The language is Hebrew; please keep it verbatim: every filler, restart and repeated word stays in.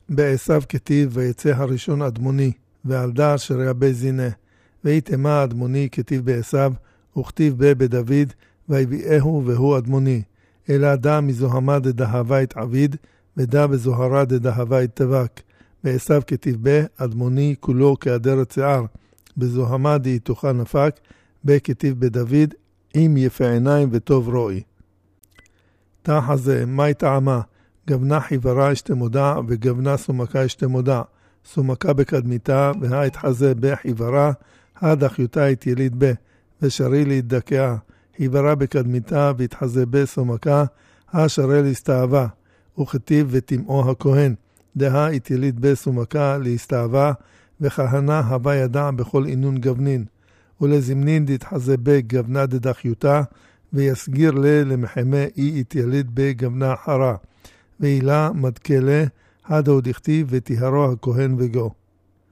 בעשיו כתיב ויצא הראשון אדמוני, ועל דע אשר יבא זינה. ויתאמה אדמוני כתיב בעשיו, וכתיב בה בדוד, ויביאהו והוא אדמוני. אלא דע מזוהמה דדהבה את עביד, ודע בזוהרה דדהבה את תבק. בעשיו כתיב בה, אדמוני כולו כאדרת שיער. בזוהמה דהיתוכה נפק, בה כתיב בדוד, עם יפה עיניים וטוב רואי. תח הזה, מי טעמה? גבנה חיברה אשתמודע, וגבנה סומקה אשתמודע. סומקה בקדמיתה, והית חזה בחיברה, עד אחיותה את יליד בה, ושרי להתדכאה. חיברה בקדמיתה, והתחזה בסומקה, השרי להסתאבה. וכתיב ותמאו הכהן, דה את יליד בסומקה להסתאבה, וכהנה הבא ידע בכל עינון גבנין. ולזמנין דתחזה בגבנה דדחיותה, ויסגיר לה למחמה אי את יליד בגבנה חרה. ואילה מדקלה, עד עוד הכתיב ותיהרו הכהן וגו.